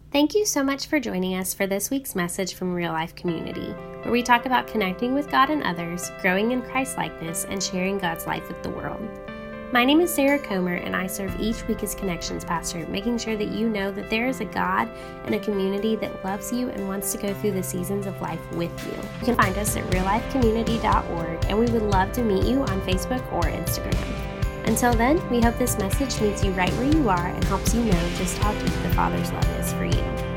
Thank you so much for joining us for this week's message from Real Life Community, where we talk about connecting with God and others, growing in Christ-likeness, and sharing God's life with the world. My name is Sarah Comer, and I serve each week as Connections Pastor, making sure that you know that there is a God and a community that loves you and wants to go through the seasons of life with you. You can find us at reallifecommunity.org, and we would love to meet you on Facebook or Instagram. Until then, we hope this message meets you right where you are and helps you know just how deep the Father's love is for you.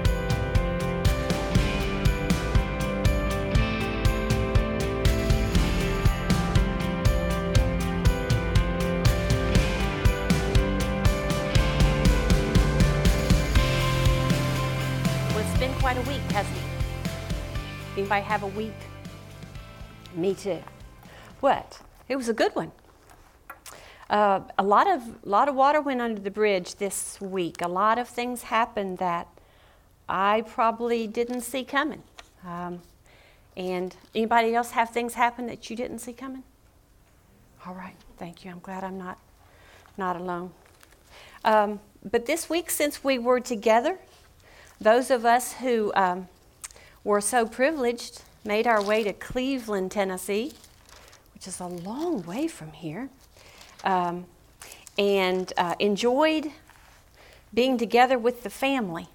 Well, it's been quite a week, hasn't it? Anybody have a week? Me too. What? It was a good one. A lot of water went under the bridge this week. A lot of things happened that I probably didn't see coming. And anybody else have things happen that you didn't see coming? All right, thank you. I'm glad I'm not alone. But this week, since we were together, those of us who were so privileged made our way to Cleveland, Tennessee, which is a long way from here. And enjoyed being together with the family.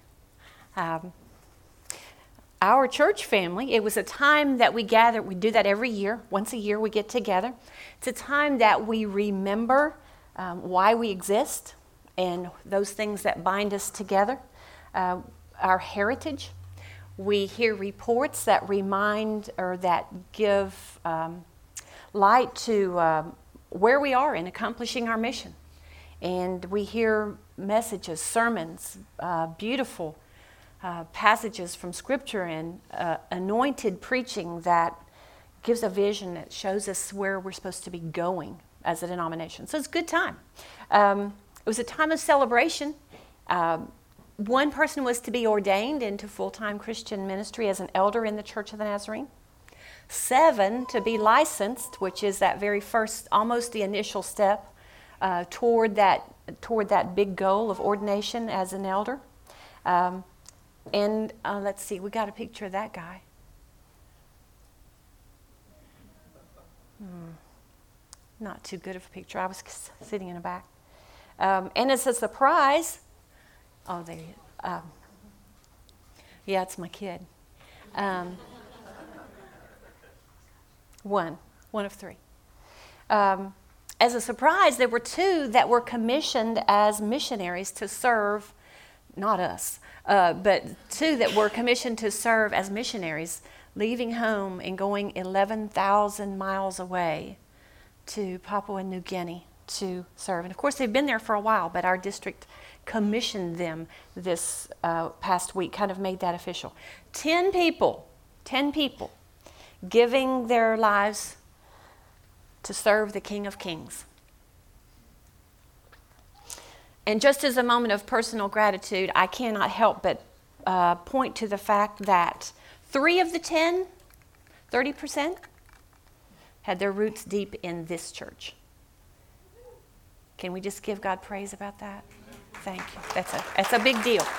Our church family, it was a time that we gather. We do that every year. Once a year we get together. It's a time that we remember why we exist and those things that bind us together, our heritage. We hear reports that remind or that give light to where we are in accomplishing our mission. And we hear messages, sermons, beautiful passages from Scripture and anointed preaching that gives a vision that shows us where we're supposed to be going as a denomination. So it's a good time. It was a time of celebration. One person was to be ordained into full-time Christian ministry as an elder in the Church of the Nazarene. 7 to be licensed, which is that very first, almost the initial step toward that big goal of ordination as an elder. And let's see, we got a picture of that guy. Not too good of a picture. I was sitting in the back. And it's a surprise. Oh, there you are. Yeah, it's my kid. One of 3. As a surprise, there were 2 that were commissioned as missionaries to serve, not us, but 2 that were commissioned to serve as missionaries, leaving home and going 11,000 miles away to Papua New Guinea to serve. And of course, they've been there for a while, but our district commissioned them this past week, kind of made that official. 10 people giving their lives to serve the King of Kings. And just as a moment of personal gratitude, I cannot help but point to the fact that 3 of the 10, 30%, had their roots deep in this church. Can we just give God praise about that? Thank you. That's a big deal.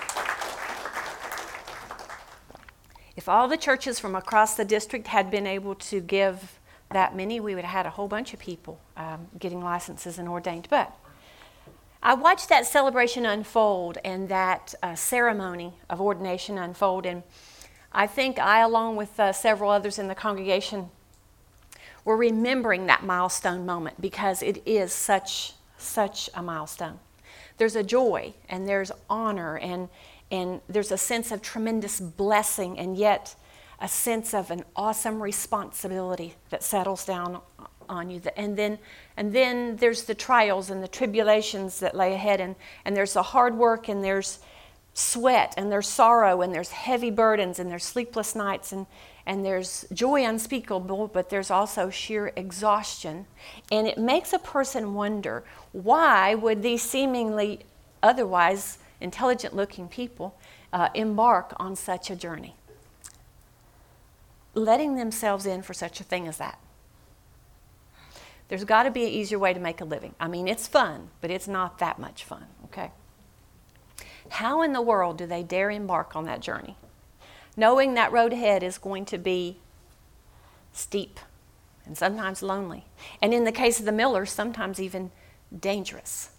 If all the churches from across the district had been able to give that many, we would have had a whole bunch of people getting licenses and ordained. But I watched that celebration unfold and that ceremony of ordination unfold, and I think I, along with several others in the congregation, were remembering that milestone moment because it is such a milestone. There's a joy and there's honor and there's a sense of tremendous blessing, and yet a sense of an awesome responsibility that settles down on you. And then there's the trials and the tribulations that lay ahead, and there's the hard work, and there's sweat, and there's sorrow, and there's heavy burdens, and there's sleepless nights, and there's joy unspeakable, but there's also sheer exhaustion. And it makes a person wonder, why would these seemingly otherwise intelligent-looking people embark on such a journey, letting themselves in for such a thing as that? There's got to be an easier way to make a living. I mean, it's fun, but it's not that much fun, okay? How in the world do they dare embark on that journey, knowing that road ahead is going to be steep and sometimes lonely, and in the case of the Millers, sometimes even dangerous?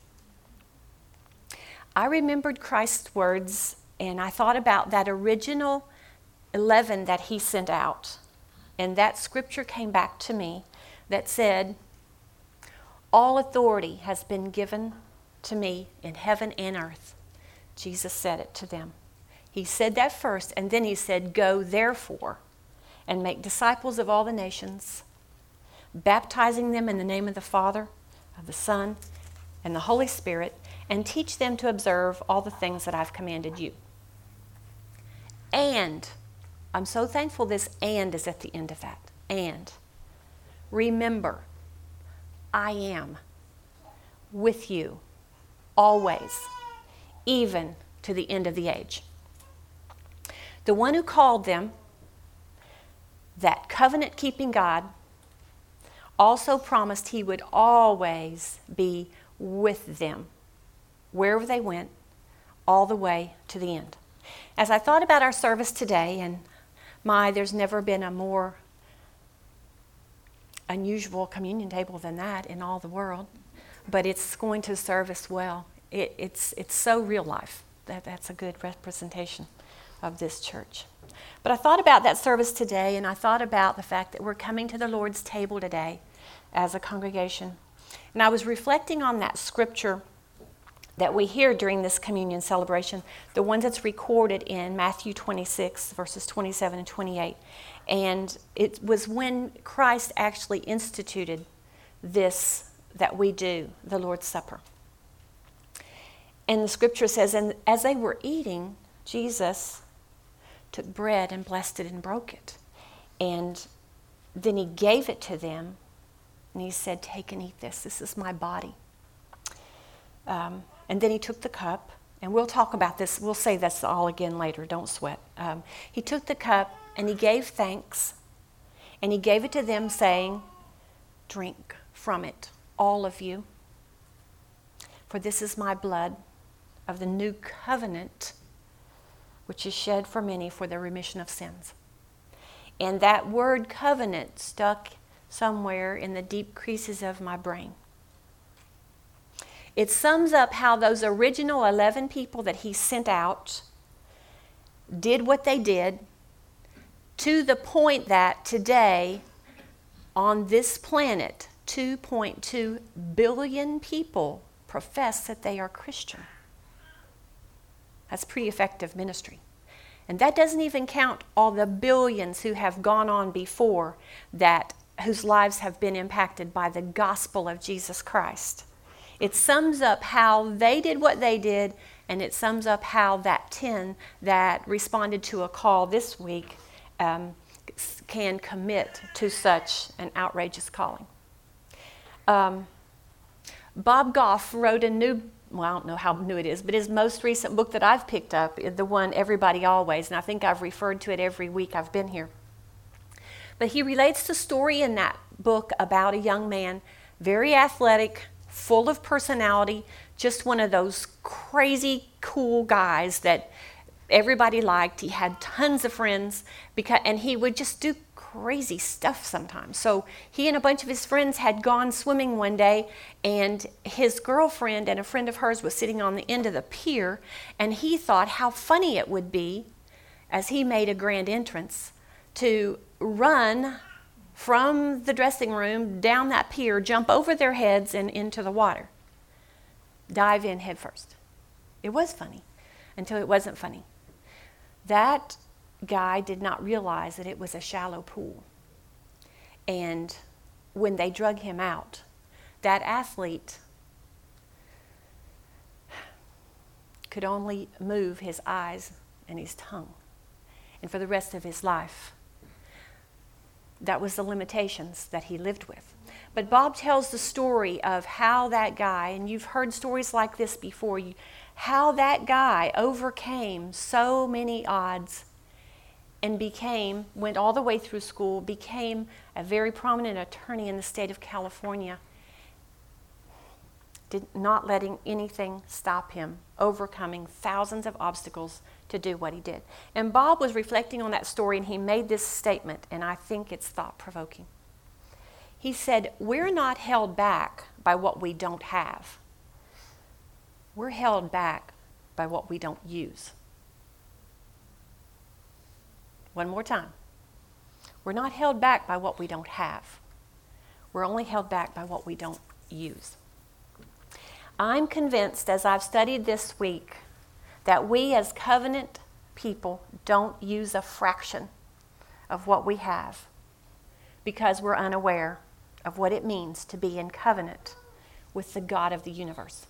I remembered Christ's words, and I thought about that original 11 that he sent out, and that scripture came back to me that said, all authority has been given to me in heaven and earth. Jesus said it to them. He said that first, and then he said, go therefore and make disciples of all the nations, baptizing them in the name of the Father, of the Son, and the Holy Spirit, and teach them to observe all the things that I've commanded you. And, I'm so thankful this and is at the end of that. And, remember, I am with you always, even to the end of the age. The one who called them, that covenant-keeping God, also promised he would always be with them, wherever they went, all the way to the end. As I thought about our service today, and there's never been a more unusual communion table than that in all the world, but it's going to serve us well. It's so real life. That's a good representation of this church. But I thought about that service today, and I thought about the fact that we're coming to the Lord's table today as a congregation. And I was reflecting on that scripture that we hear during this communion celebration, the one that's recorded in Matthew 26, verses 27 and 28. And it was when Christ actually instituted this that we do, the Lord's Supper. And the scripture says, and as they were eating, Jesus took bread and blessed it and broke it. And then he gave it to them, and he said, take and eat this. This is my body. And then he took the cup, and we'll talk about this. We'll say this all again later. Don't sweat. He took the cup, and he gave thanks, and he gave it to them, saying, drink from it, all of you. For this is my blood of the new covenant, which is shed for many for the remission of sins. And that word covenant stuck somewhere in the deep creases of my brain. It sums up how those original 11 people that he sent out did what they did, to the point that today on this planet, 2.2 billion people profess that they are Christian. That's pretty effective ministry. And that doesn't even count all the billions who have gone on before that, whose lives have been impacted by the gospel of Jesus Christ. It sums up how they did what they did, and it sums up how that 10 that responded to a call this week can commit to such an outrageous calling. Bob Goff wrote a new, I don't know how new it is, but his most recent book that I've picked up is the one Everybody Always, and I think I've referred to it every week I've been here. But he relates the story in that book about a young man, very athletic, full of personality, just one of those crazy cool guys that everybody liked. He had tons of friends, and he would just do crazy stuff sometimes. So he and a bunch of his friends had gone swimming one day, and his girlfriend and a friend of hers was sitting on the end of the pier, and he thought how funny it would be, as he made a grand entrance, to run from the dressing room down that pier, jump over their heads and into the water. Dive in head first. It was funny until it wasn't funny. That guy did not realize that it was a shallow pool. And when they drug him out, that athlete could only move his eyes and his tongue. And for the rest of his life, that was the limitations that he lived with. But Bob tells the story of how that guy, and you've heard stories like this before, how that guy overcame so many odds and went all the way through school, became a very prominent attorney in the state of California, not letting anything stop him, overcoming thousands of obstacles to do what he did. And Bob was reflecting on that story, and he made this statement, and I think it's thought-provoking. He said, we're not held back by what we don't have. We're held back by what we don't use. One more time. We're not held back by what we don't have. We're only held back by what we don't use. I'm convinced, as I've studied this week, that we as covenant people don't use a fraction of what we have because we're unaware of what it means to be in covenant with the God of the universe.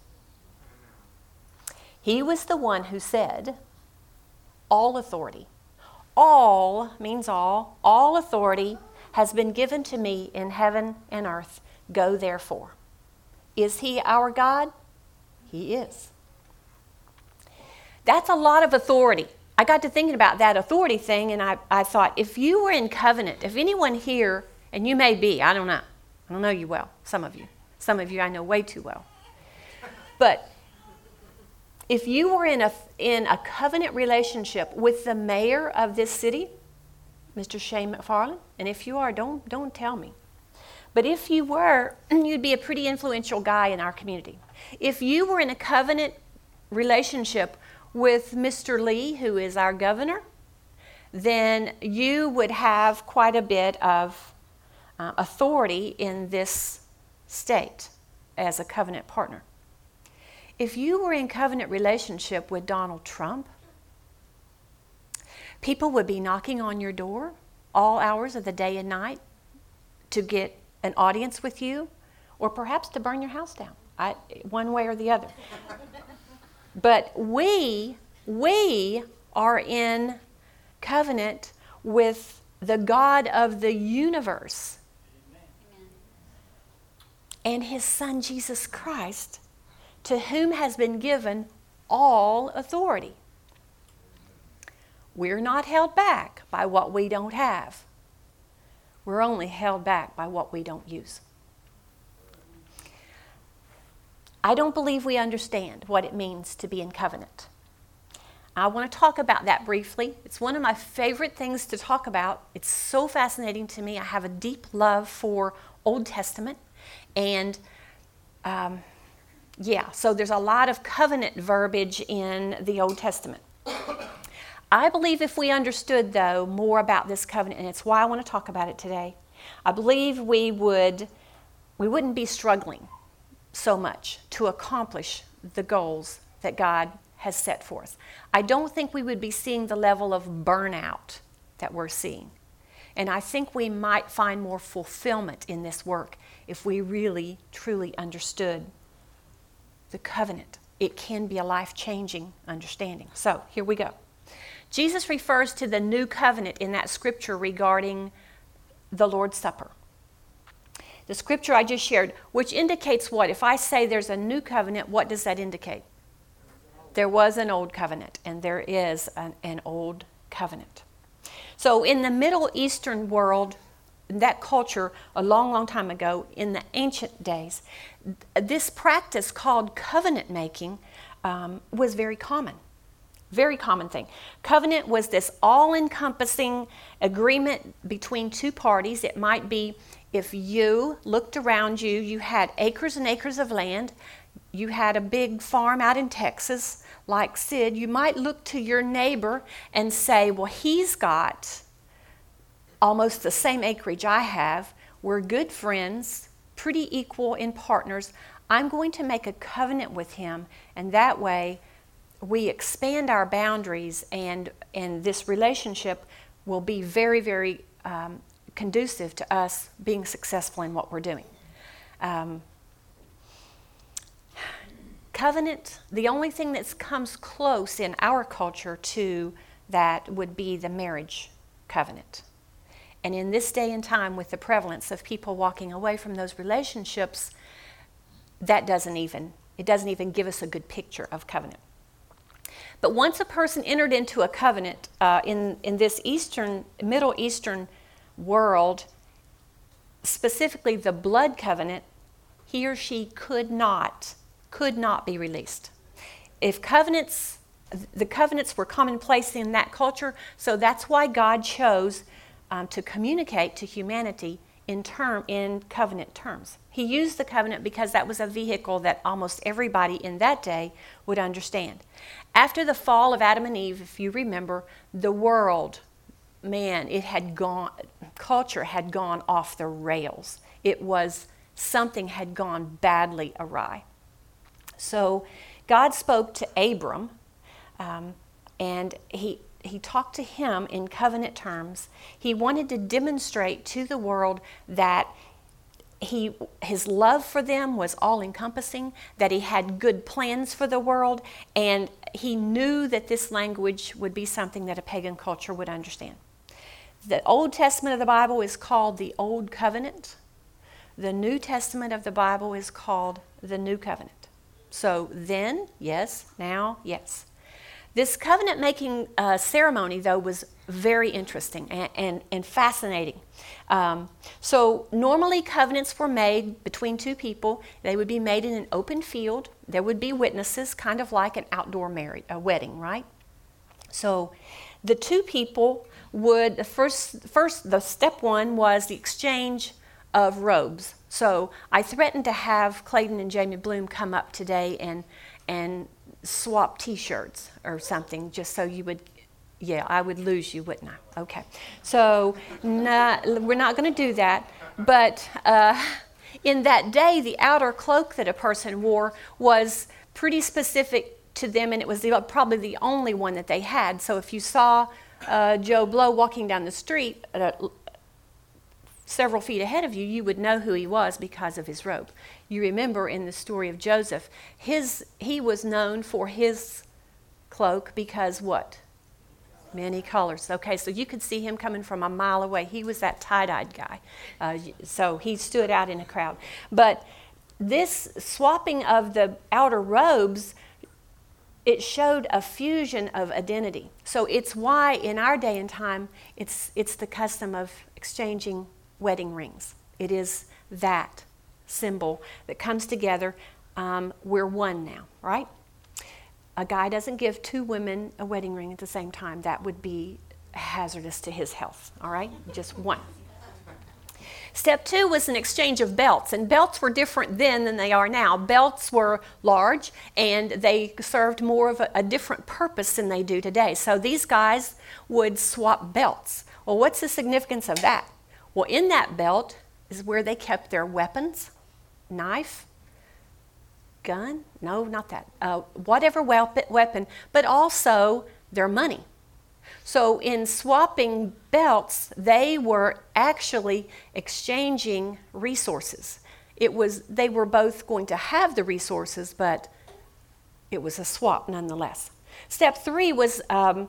He was the one who said, all authority, all means all authority has been given to me in heaven and earth. Go therefore. Is he our God? He is. That's a lot of authority. I got to thinking about that authority thing, and I thought, if you were in covenant, if anyone here, and you may be, I don't know you well, some of you I know way too well. But if you were in a covenant relationship with the mayor of this city, Mr. Shane McFarland, and if you are, don't tell me. But if you were, you'd be a pretty influential guy in our community. If you were in a covenant relationship with Mr. Lee, who is our governor, then you would have quite a bit of authority in this state as a covenant partner. If you were in covenant relationship with Donald Trump, people would be knocking on your door all hours of the day and night to get an audience with you, or perhaps to burn your house down, one way or the other. But we are in covenant with the God of the universe. Amen. And his Son, Jesus Christ, to whom has been given all authority. We're not held back by what we don't have. We're only held back by what we don't use. I don't believe we understand what it means to be in covenant. I want to talk about that briefly. It's one of my favorite things to talk about. It's so fascinating to me. I have a deep love for Old Testament. And so there's a lot of covenant verbiage in the Old Testament. I believe if we understood, though, more about this covenant, and it's why I want to talk about it today, I believe we wouldn't be struggling so much to accomplish the goals that God has set forth. I don't think we would be seeing the level of burnout that we're seeing. And I think we might find more fulfillment in this work if we really, truly understood the covenant. It can be a life-changing understanding. So, here we go. Jesus refers to the new covenant in that scripture regarding the Lord's Supper. The scripture I just shared, which indicates what? If I say there's a new covenant, what does that indicate? There was an old covenant, and there is an old covenant. So in the Middle Eastern world, that culture, a long, long time ago, in the ancient days, this practice called covenant making was very common. Very common thing. Covenant was this all-encompassing agreement between two parties. It might be if you looked around you, you had acres and acres of land, you had a big farm out in Texas like Sid, you might look to your neighbor and say, well, he's got almost the same acreage I have. We're good friends, pretty equal in partners. I'm going to make a covenant with him, and that way we expand our boundaries, and this relationship will be very, very conducive to us being successful in what we're doing. Covenant, the only thing that comes close in our culture to that would be the marriage covenant. And in this day and time, with the prevalence of people walking away from those relationships, it doesn't even give us a good picture of covenant. But once a person entered into a covenant in this Middle Eastern world, specifically the blood covenant, he or she could not could not be released. The covenants were commonplace in that culture, so that's why God chose to communicate to humanity in covenant terms. He used the covenant because that was a vehicle that almost everybody in that day would understand. After the fall of Adam and Eve, if you remember, the world, culture had gone off the rails. Something had gone badly awry. So God spoke to Abram, and he talked to him in covenant terms. He wanted to demonstrate to the world that his love for them was all-encompassing, that he had good plans for the world, and he knew that this language would be something that a pagan culture would understand. The Old Testament of the Bible is called the Old Covenant. The New Testament of the Bible is called the New Covenant. So then, yes, now, yes. This covenant-making ceremony, though, was very interesting and fascinating. So normally covenants were made between two people. They would be made in an open field. There would be witnesses, kind of like an outdoor wedding, right? So the two people would, the step one was the exchange of robes. So I threatened to have Clayton and Jamie Bloom come up today and swap T-shirts or something, just so you would, I would lose you, wouldn't I? Okay. So we're not going to do that. But in that day, the outer cloak that a person wore was pretty specific to them, and it was probably the only one that they had. So if you saw Joe Blow walking down the street several feet ahead of you, you would know who he was because of his robe. You remember in the story of Joseph, he was known for his cloak because what? Many colors. Okay, so you could see him coming from a mile away. He was that tie-dyed guy. So he stood out in a crowd. But this swapping of the outer robes, it showed a fusion of identity. So it's why in our day and time, it's the custom of exchanging wedding rings. It is that symbol that comes together. We're one now, right? A guy doesn't give two women a wedding ring at the same time. That would be hazardous to his health, all right? Just one. Step two was an exchange of belts, and belts were different then than they are now. Belts were large, and they served more of a different purpose than they do today. So these guys would swap belts. Well, what's the significance of that? Well, in that belt is where they kept their weapons, knife, gun, no, not that, whatever weapon, but also their money. So in swapping belts, they were actually exchanging resources. They were both going to have the resources, but it was a swap nonetheless. Step three was,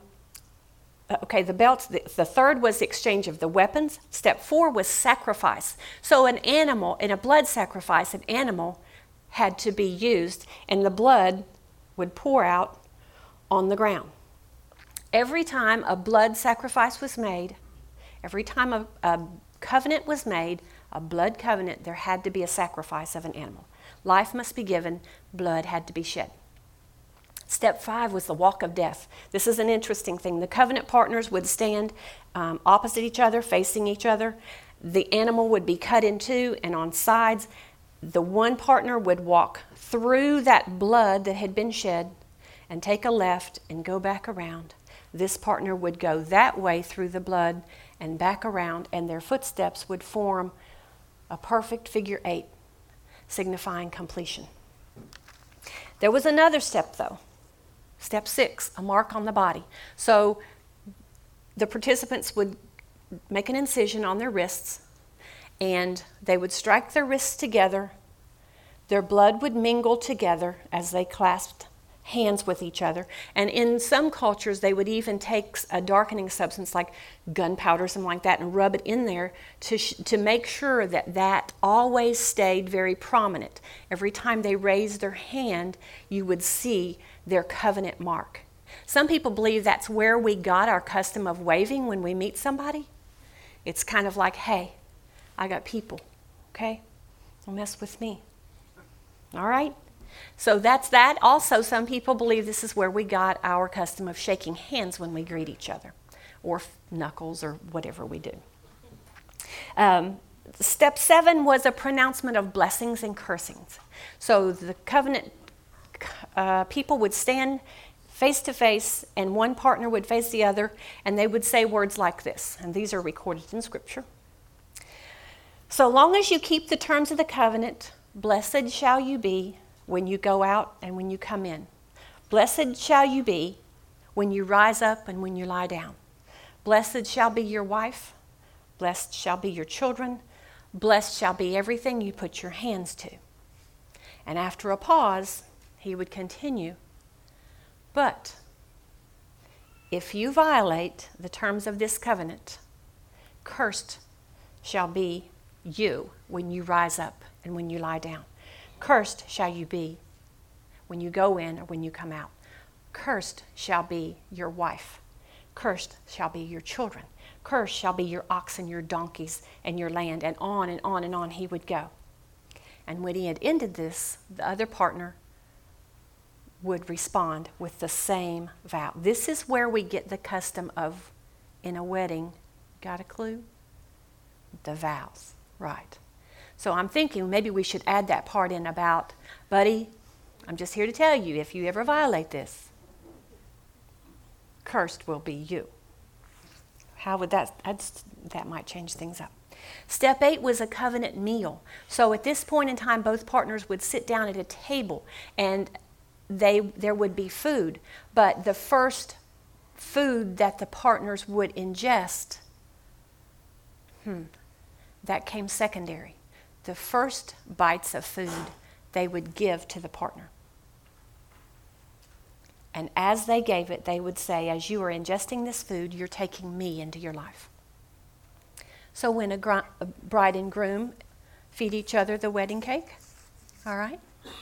the belts, the third was the exchange of the weapons. Step four was sacrifice. So an animal, in a blood sacrifice, an animal had to be used, and the blood would pour out on the ground. Every time a blood sacrifice was made, every time a covenant was made, a blood covenant, there had to be a sacrifice of an animal. Life must be given, blood had to be shed. Step five was the walk of death. This is an interesting thing. The covenant partners would stand opposite each other, facing each other. The animal would be cut in two, and on sides, the one partner would walk through that blood that had been shed and take a left and go back around. This partner would go that way through the blood and back around, and their footsteps would form a perfect figure 8, signifying completion. There was another step, though. Step 6, a mark on the body. So the participants would make an incision on their wrists, and they would strike their wrists together. Their blood would mingle together as they clasped hands with each other. And in some cultures, they would even take a darkening substance like gunpowder, something like that, and rub it in there to make sure that always stayed very prominent. Every time they raised their hand, you would see their covenant mark. Some people believe that's where we got our custom of waving when we meet somebody. It's kind of like, hey, I got people, okay? Don't mess with me. All right? So that's that. Also, some people believe this is where we got our custom of shaking hands when we greet each other, or knuckles, or whatever we do. Step 7 was a pronouncement of blessings and cursings. So the covenant people would stand face to face, and one partner would face the other, and they would say words like this, and these are recorded in Scripture. So long as you keep the terms of the covenant, blessed shall you be when you go out and when you come in. Blessed shall you be when you rise up and when you lie down. Blessed shall be your wife. Blessed shall be your children. Blessed shall be everything you put your hands to. And after a pause, he would continue. But if you violate the terms of this covenant, cursed shall be you when you rise up and when you lie down. Cursed shall you be when you go in or when you come out. Cursed shall be your wife. Cursed shall be your children. Cursed shall be your oxen, your donkeys, and your land. And on and on and on he would go. And when he had ended this, the other partner would respond with the same vow. This is where we get the custom of, in a wedding, got a clue? The vows, right. So I'm thinking maybe we should add that part in about, buddy, I'm just here to tell you, if you ever violate this, cursed will be you. How would that might change things up. Step 8 was a covenant meal. So at this point in time, both partners would sit down at a table, and there would be food. But the first food that the partners would ingest, that came secondary. The first bites of food they would give to the partner. And as they gave it, they would say, as you are ingesting this food, you're taking me into your life. So when a bride and groom feed each other the wedding cake, all right,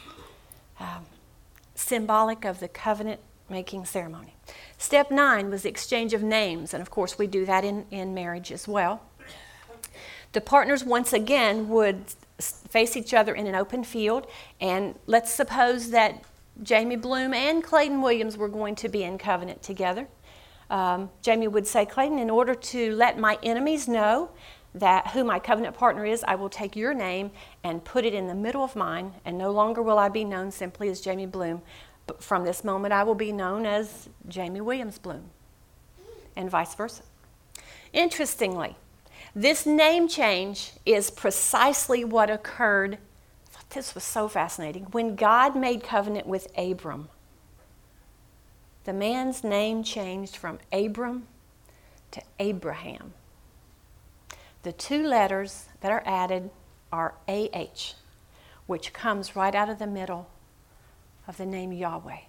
symbolic of the covenant-making ceremony. Step 9 was the exchange of names, and of course we do that in marriage as well. The partners once again would face each other in an open field, and let's suppose that Jamie Bloom and Clayton Williams were going to be in covenant together. Jamie would say, Clayton, in order to let my enemies know that who my covenant partner is, I will take your name and put it in the middle of mine, and no longer will I be known simply as Jamie Bloom, but from this moment I will be known as Jamie Williams Bloom, and vice versa. Interestingly, this name change is precisely what occurred. I thought this was so fascinating. When God made covenant with Abram, the man's name changed from Abram to Abraham. The two letters that are added are AH, which comes right out of the middle of the name Yahweh.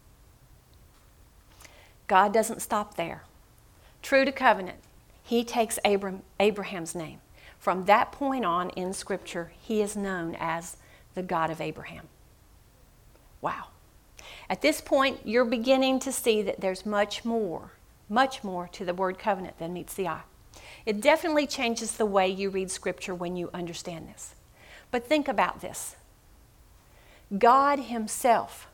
God doesn't stop there. True to covenant, he takes Abraham's name. From that point on in Scripture, he is known as the God of Abraham. Wow. At this point, you're beginning to see that there's much more to the word covenant than meets the eye. It definitely changes the way you read Scripture when you understand this. But think about this. God himself,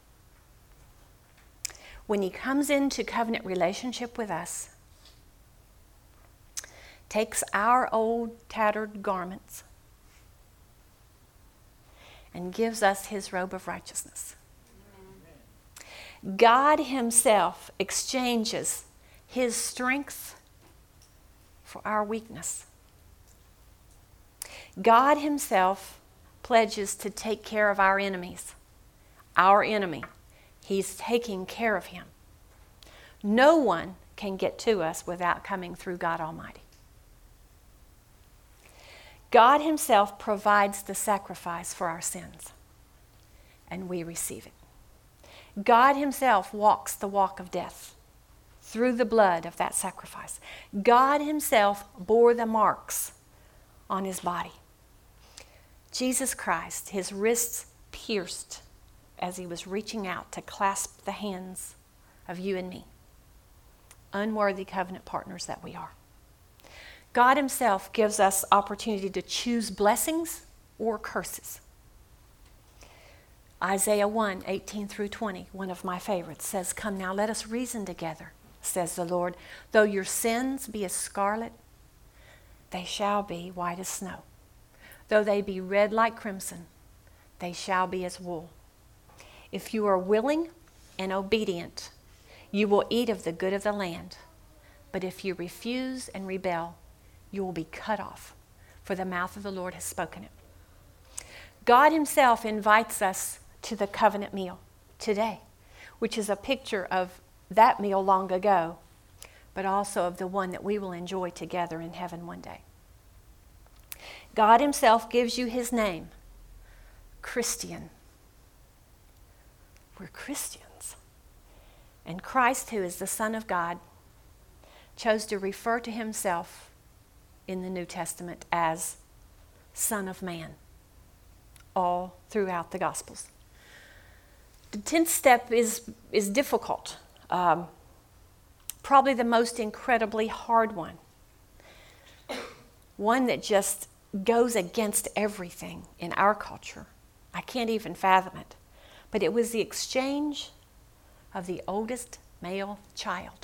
when he comes into covenant relationship with us, takes our old tattered garments and gives us his robe of righteousness. God himself exchanges his strength for our weakness. God himself pledges to take care of our enemies. Our enemy. He's taking care of him. No one can get to us without coming through God Almighty. God himself provides the sacrifice for our sins, and we receive it. God himself walks the walk of death through the blood of that sacrifice. God himself bore the marks on his body. Jesus Christ, his wrists pierced as he was reaching out to clasp the hands of you and me, unworthy covenant partners that we are. God himself gives us opportunity to choose blessings or curses. Isaiah 1:18-20, one of my favorites, says, "Come now, let us reason together, says the Lord. Though your sins be as scarlet, they shall be white as snow. Though they be red like crimson, they shall be as wool. If you are willing and obedient, you will eat of the good of the land. But if you refuse and rebel, you will be cut off, for the mouth of the Lord has spoken it." God himself invites us to the covenant meal today, which is a picture of that meal long ago, but also of the one that we will enjoy together in heaven one day. God himself gives you his name, Christian. We're Christians. And Christ, who is the Son of God, chose to refer to himself in the New Testament as Son of Man, all throughout the Gospels. The 10th step is difficult, probably the most incredibly hard one that just goes against everything in our culture. I can't even fathom it. But it was the exchange of the oldest male child.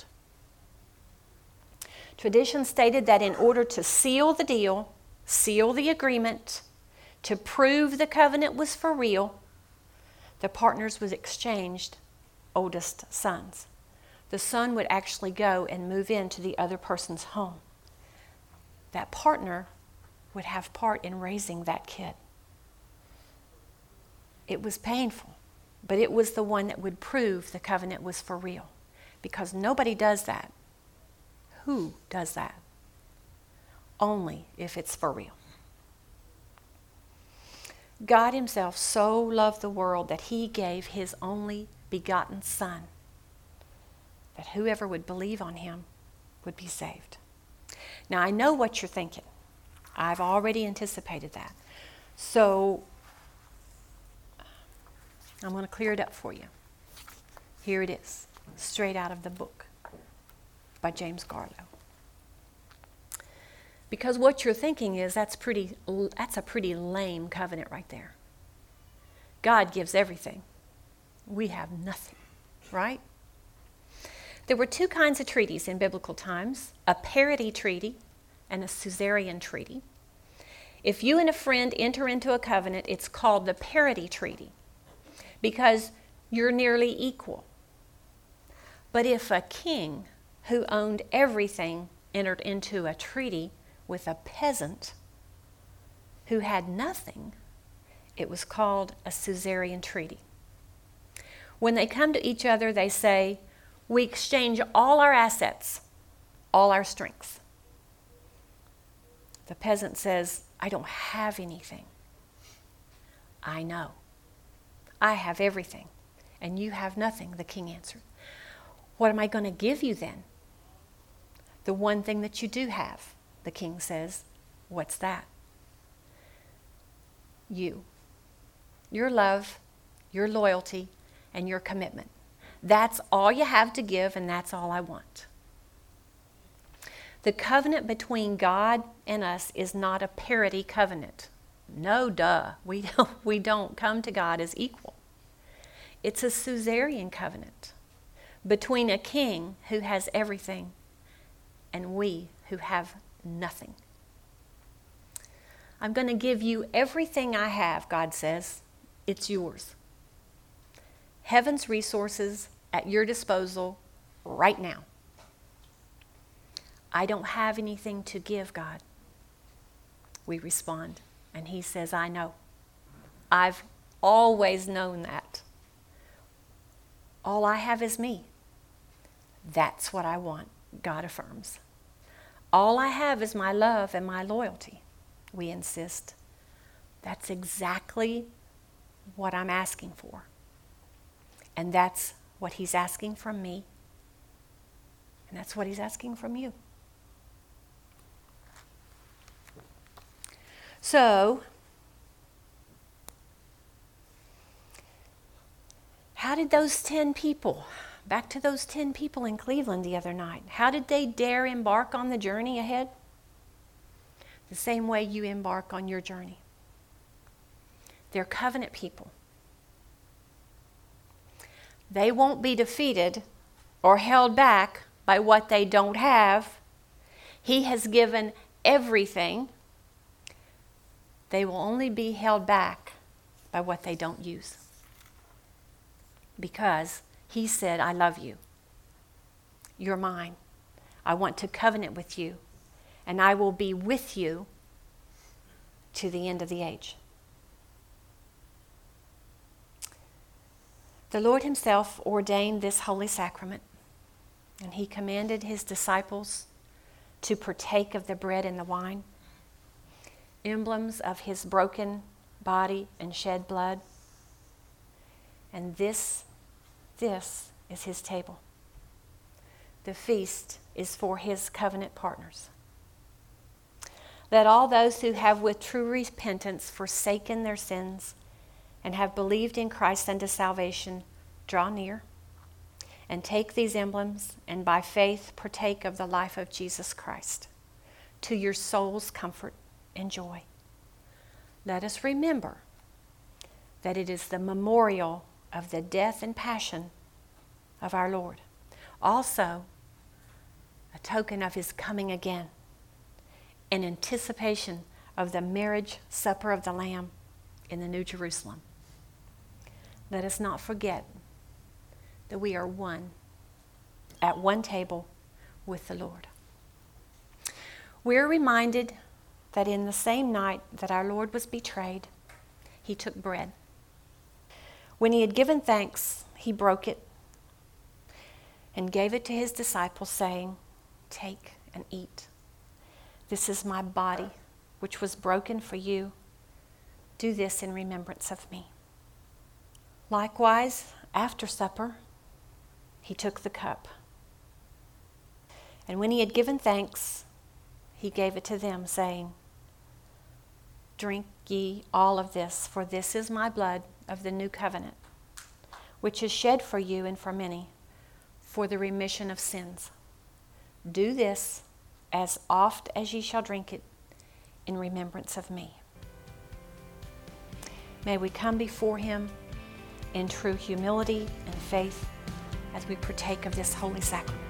Tradition stated that in order to seal the deal, seal the agreement, to prove the covenant was for real, the partners would exchange oldest sons. The son would actually go and move into the other person's home. That partner would have part in raising that kid. It was painful, but it was the one that would prove the covenant was for real, because nobody does that. Who does that? Only if it's for real. God himself so loved the world that he gave his only begotten Son, that whoever would believe on him would be saved. Now, I know what you're thinking. I've already anticipated that. So, I'm going to clear it up for you. Here it is, straight out of the book by James Garlow. Because what you're thinking is that's a pretty lame covenant right there. God gives everything. We have nothing, right? There were two kinds of treaties in biblical times, a parity treaty and a suzerain treaty. If you and a friend enter into a covenant, it's called the parity treaty because you're nearly equal. But if a king who owned everything entered into a treaty with a peasant who had nothing, it was called a suzerain treaty. When they come to each other, they say, "We exchange all our assets, all our strengths." The peasant says, "I don't have anything." "I know. I have everything, and you have nothing," the king answered. "What am I going to give you then?" "The one thing that you do have," the king says. "What's that?" "You. Your love, your loyalty, and your commitment. That's all you have to give, and that's all I want." The covenant between God and us is not a parity covenant. No, duh. We don't come to God as equal. It's a suzerain covenant between a king who has everything and we who have nothing. "I'm going to give you everything I have," God says. "It's yours. Heaven's resources at your disposal right now." "I don't have anything to give, God," we respond. And he says, "I know. I've always known that. All I have is me. That's what I want," God affirms. "All I have is my love and my loyalty," we insist. "That's exactly what I'm asking for. And that's what he's asking from me. And that's what he's asking from you." So, how did those 10 people, back to those 10 people in Cleveland the other night, how did they dare embark on the journey ahead? The same way you embark on your journey. They're covenant people. They won't be defeated or held back by what they don't have. He has given everything. They will only be held back by what they don't use. Because he said, I love you. You're mine. I want to covenant with you. And I will be with you to the end of the age. The Lord himself ordained this holy sacrament, and he commanded his disciples to partake of the bread and the wine, emblems of his broken body and shed blood. And this is his table. The feast is for his covenant partners. Let all those who have with true repentance forsaken their sins and have believed in Christ unto salvation draw near and take these emblems, and by faith partake of the life of Jesus Christ, to your soul's comfort and joy. Let us remember that it is the memorial of the death and passion of our Lord, also a token of his coming again, in anticipation of the marriage supper of the Lamb in the New Jerusalem. Let us not forget that we are one, at one table with the Lord. We are reminded that in the same night that our Lord was betrayed, he took bread. When he had given thanks, he broke it and gave it to his disciples, saying, take and eat. This is my body, which was broken for you. Do this in remembrance of me. Likewise, after supper, he took the cup. And when he had given thanks, he gave it to them, saying, drink ye all of this, for this is my blood of the new covenant, which is shed for you and for many, for the remission of sins. Do this as oft as ye shall drink it in remembrance of me. May we come before him in true humility and faith as we partake of this holy sacrament.